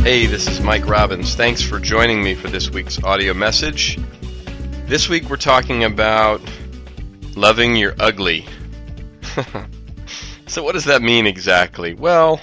Hey, this is Mike Robbins. Thanks for joining me for this week's audio message. This week we're talking about loving your ugly. So what does that mean exactly? Well,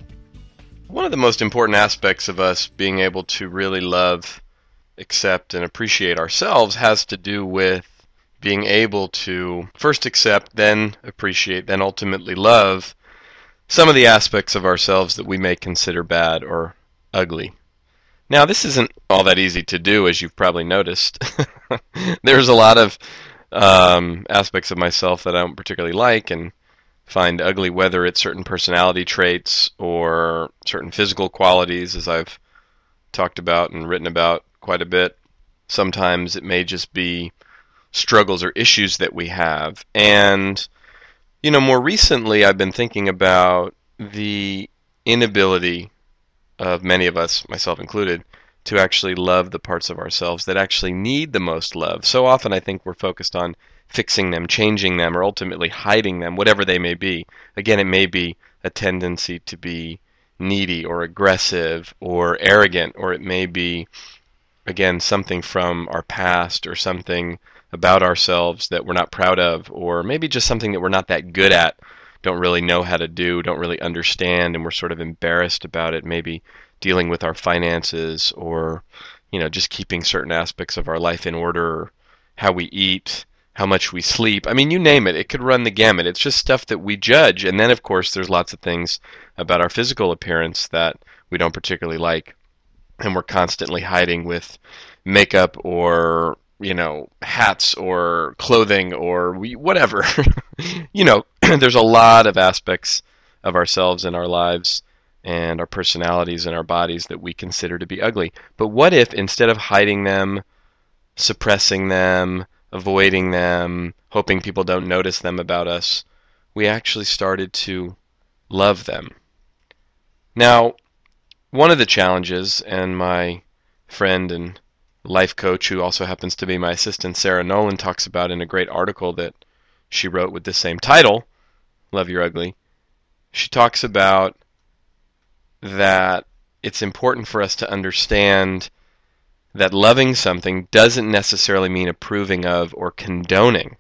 one of the most important aspects of us being able to really love, accept, and appreciate ourselves has to do with being able to first accept, then appreciate, then ultimately love some of the aspects of ourselves that we may consider bad or ugly. Now, this isn't all that easy to do, as you've probably noticed. There's a lot of aspects of myself that I don't particularly like and find ugly, whether it's certain personality traits or certain physical qualities, as I've talked about and written about quite a bit. Sometimes it may just be struggles or issues that we have. And, more recently I've been thinking about the inability of many of us, myself included, to actually love the parts of ourselves that actually need the most love. So often I think we're focused on fixing them, changing them, or ultimately hiding them, whatever they may be. Again, it may be a tendency to be needy or aggressive or arrogant, or it may be, again, something from our past or something about ourselves that we're not proud of, or maybe just something that we're not that good at, don't really know how to do, don't really understand, and we're sort of embarrassed about it, maybe dealing with our finances or, just keeping certain aspects of our life in order, how we eat, how much we sleep. I mean, you name it. It could run the gamut. It's just stuff that we judge. And then, of course, there's lots of things about our physical appearance that we don't particularly like, and we're constantly hiding with makeup or hats or clothing or whatever. There's a lot of aspects of ourselves and our lives and our personalities and our bodies that we consider to be ugly. But what if instead of hiding them, suppressing them, avoiding them, hoping people don't notice them about us, we actually started to love them? Now, one of the challenges, and my friend and life coach, who also happens to be my assistant, Sarah Nolan, talks about in a great article that she wrote with the same title, Love Your Ugly. She talks about that it's important for us to understand that loving something doesn't necessarily mean approving of or condoning.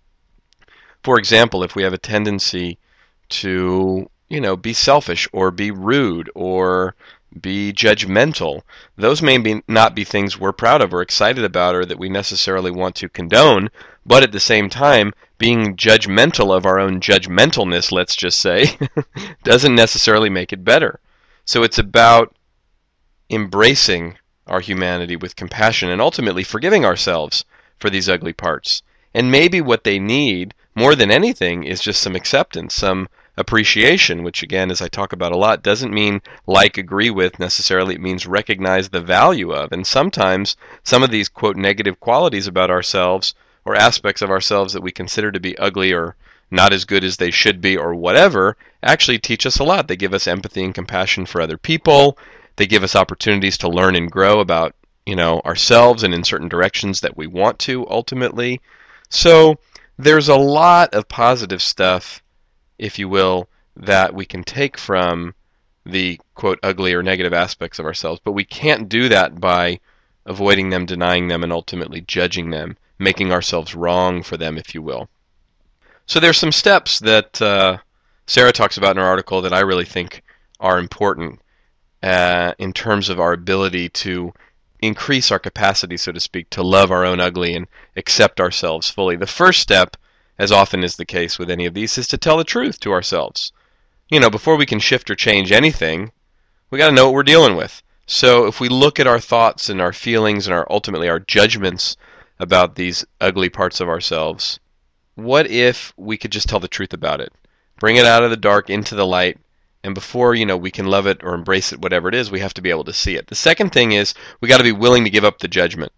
For example, if we have a tendency to, be selfish or be rude or be judgmental, those may not be things we're proud of or excited about or that we necessarily want to condone, but at the same time, being judgmental of our own judgmentalness, let's just say, doesn't necessarily make it better. So it's about embracing our humanity with compassion and ultimately forgiving ourselves for these ugly parts. And maybe what they need, more than anything, is just some acceptance, some appreciation, which again, as I talk about a lot, doesn't mean like, agree with necessarily. It means recognize the value of. And sometimes some of these, quote, negative qualities about ourselves or aspects of ourselves that we consider to be ugly or not as good as they should be or whatever, actually teach us a lot. They give us empathy and compassion for other people. They give us opportunities to learn and grow about, ourselves and in certain directions that we want to ultimately. So there's a lot of positive stuff, if you will, that we can take from the, quote, ugly or negative aspects of ourselves. But we can't do that by avoiding them, denying them, and ultimately judging them, making ourselves wrong for them, if you will. So there's some steps that Sarah talks about in her article that I really think are important in terms of our ability to increase our capacity, so to speak, to love our own ugly and accept ourselves fully. The first step, as often is the case with any of these, is to tell the truth to ourselves. Before we can shift or change anything, we got to know what we're dealing with. So if we look at our thoughts and our feelings and ultimately our judgments about these ugly parts of ourselves, what if we could just tell the truth about it? Bring it out of the dark into the light, and before, we can love it or embrace it, whatever it is, we have to be able to see it. The second thing is we got to be willing to give up the judgment.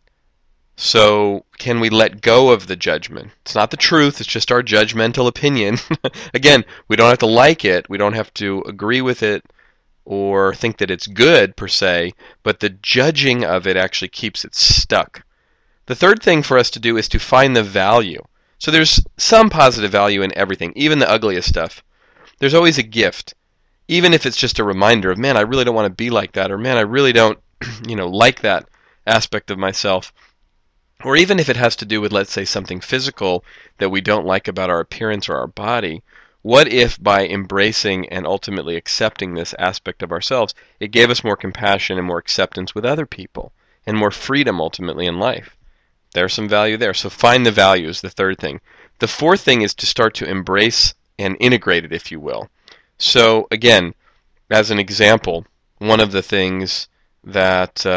So can we let go of the judgment? It's not the truth, it's just our judgmental opinion. Again, we don't have to like it, we don't have to agree with it or think that it's good per se, but the judging of it actually keeps it stuck. The third thing for us to do is to find the value. So there's some positive value in everything, even the ugliest stuff. There's always a gift. even if it's just a reminder of, man, I really don't want to be like that, or man, I really don't, like that aspect of myself. Or even if it has to do with, let's say, something physical that we don't like about our appearance or our body, what if by embracing and ultimately accepting this aspect of ourselves, it gave us more compassion and more acceptance with other people, and more freedom ultimately in life? There's some value there. So find the value is the third thing. The fourth thing is to start to embrace and integrate it, if you will. So again, as an example, one of the things that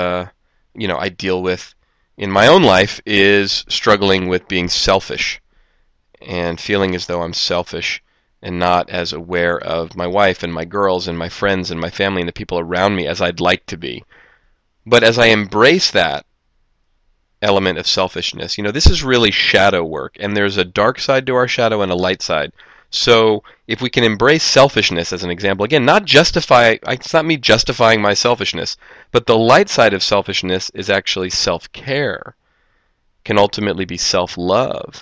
I deal with in my own life is struggling with being selfish and feeling as though I'm selfish and not as aware of my wife and my girls and my friends and my family and the people around me as I'd like to be. But as I embrace that element of selfishness, this is really shadow work, and there's a dark side to our shadow and a light side. So if we can embrace selfishness as an example, again, it's not me justifying my selfishness, but the light side of selfishness is actually self-care, can ultimately be self-love.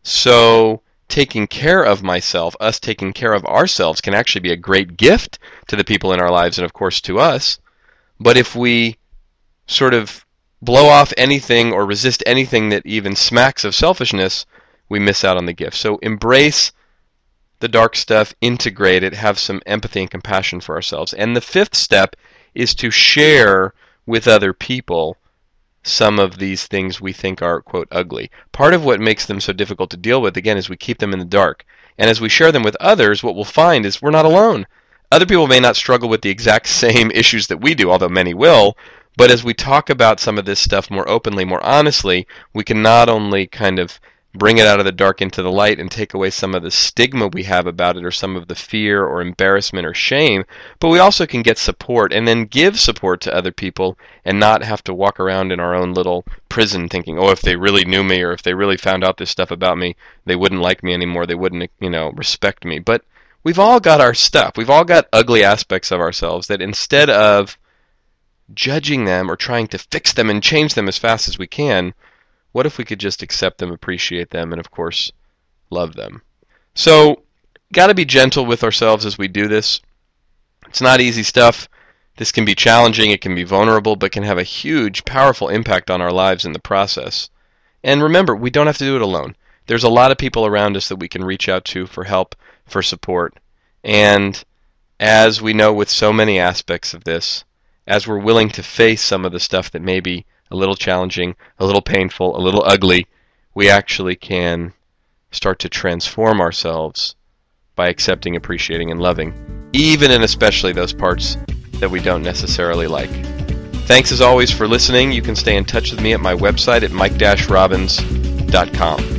So taking care of myself, us taking care of ourselves, can actually be a great gift to the people in our lives and, of course, to us. But if we sort of blow off anything or resist anything that even smacks of selfishness, we miss out on the gift. So embrace the dark stuff, integrate it, have some empathy and compassion for ourselves. And the fifth step is to share with other people some of these things we think are, quote, ugly. Part of what makes them so difficult to deal with, again, is we keep them in the dark. And as we share them with others, what we'll find is we're not alone. Other people may not struggle with the exact same issues that we do, although many will, but as we talk about some of this stuff more openly, more honestly, we can not only kind of bring it out of the dark into the light and take away some of the stigma we have about it, or some of the fear or embarrassment or shame, but we also can get support and then give support to other people and not have to walk around in our own little prison thinking, oh, if they really knew me or if they really found out this stuff about me, they wouldn't like me anymore, they wouldn't, respect me. But we've all got our stuff. We've all got ugly aspects of ourselves that instead of judging them or trying to fix them and change them as fast as we can, what if we could just accept them, appreciate them, and of course, love them? So, got to be gentle with ourselves as we do this. It's not easy stuff. This can be challenging, it can be vulnerable, but can have a huge, powerful impact on our lives in the process. And remember, we don't have to do it alone. There's a lot of people around us that we can reach out to for help, for support. And as we know with so many aspects of this, as we're willing to face some of the stuff that may be a little challenging, a little painful, a little ugly, we actually can start to transform ourselves by accepting, appreciating, and loving, even and especially those parts that we don't necessarily like. Thanks as always for listening. You can stay in touch with me at my website at mike-robbins.com.